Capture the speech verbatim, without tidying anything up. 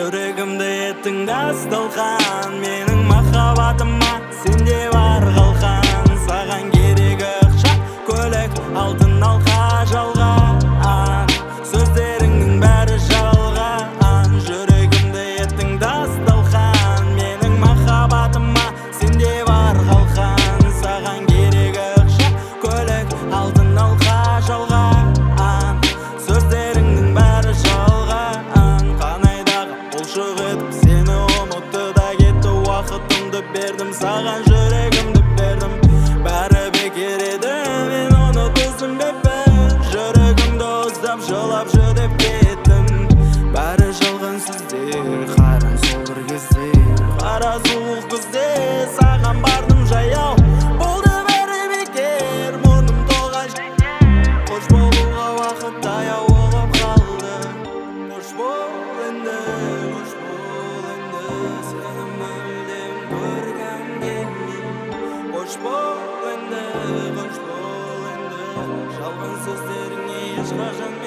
жүрегімді еттің дасталқан, менің махаббатыма сенде бар қалқан. Саған керегі ақша, көлік, алтын алқа, жалған сөздеріңнің бәрі жалған. Жүрегімді еттің дасталқан, менің махаббатыма сенде бар қалқан. Саған керегі ақша, көлік, алтын алқа, жалған сөздеріңнің бәрі жалған. Қанайдағы бұлшық етіп сені ұмытты да кетті. Уақытымды бердім саған, жүрегімді бердім, бәрі бекер еді, мен оны түсінбеппін. Жүрегімді ұстап жылап жүдеп кеттім, бәрі жалған сөздер, қайран сол бір кездер. Қара суық күзде саған бардым жаяу, болды бәрі бекер, мұрным толған шекер. Қош болуға уақыт таяу болып қалды, қош бол енді, қош бол енді. Сені мүлдем көргім келмей, қош бол енді, қош бол енді. Жалған сөздеріңе ешқашан